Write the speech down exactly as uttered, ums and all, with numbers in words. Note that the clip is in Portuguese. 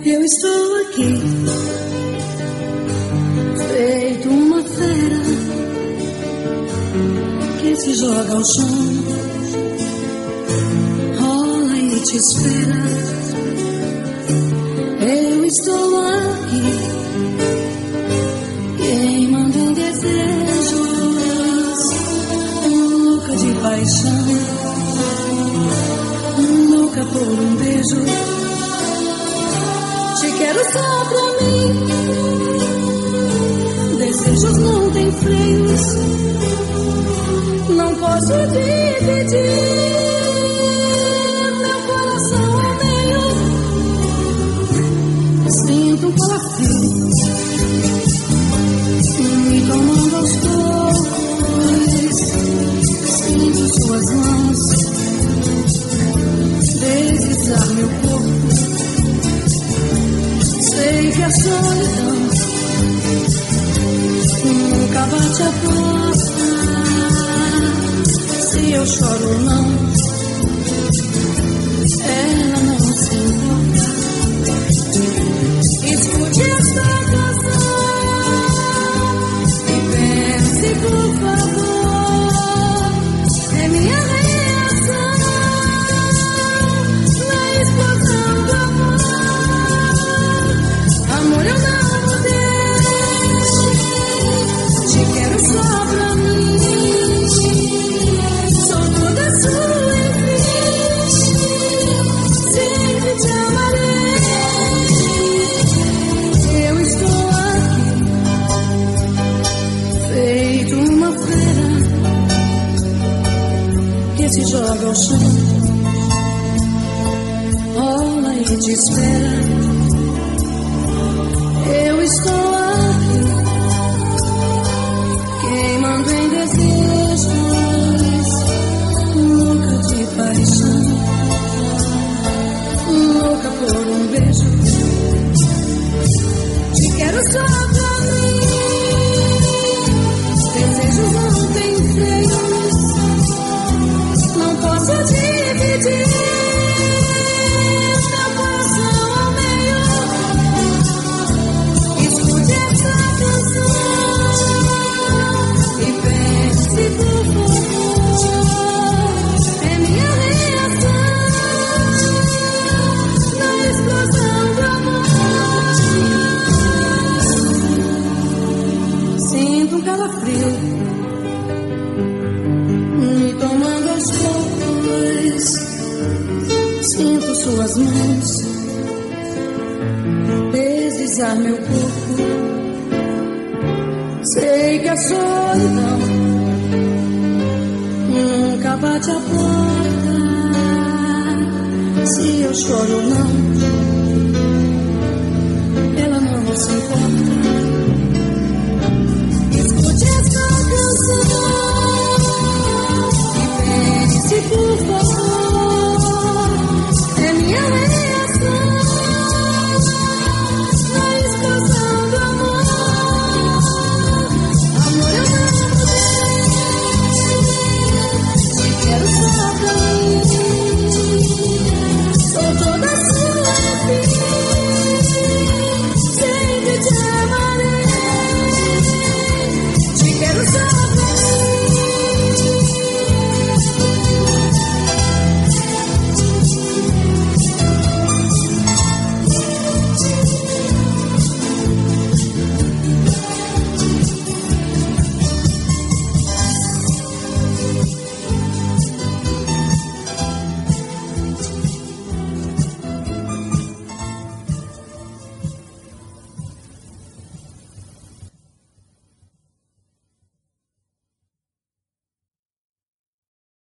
Eu estou aqui, feito uma fera que se joga ao chão, rola e te espera. Eu estou aqui, queimando em desejos, louca de paixão, louca por um beijo. Te quero só pra mim. Desejos não têm freios, não posso dividir meu coração ao meio. Sinto um calafrio me tomando aos poucos. Sinto suas mãos deslizar meu corpo. Sei que a solidão nunca bate a porta. Se eu choro ou não, ela não se importa. Escute esta canção e pense, por favor. É minha reação na explosão do amor. Amor, eu não mudei. Te quero só pra mim. Sou toda sua, enfim. Sempre te amarei. Eu estou aqui, feito uma fera que se joga ao chão, rola e te espera. Eu estou aqui, queimando em desejos, louca de paixão, louca por um beijo. Te quero só pra mim. Desejos não têm freios, não posso dividir meu coração ao meio. Escute essa canção e pense, por favor. É minha reação na explosão do amor. Sinto um calafrio me tomando aos poucos. Sinto suas mãos deslizar meu corpo. Sei que a solidão nunca bate a porta. Se eu choro ou não,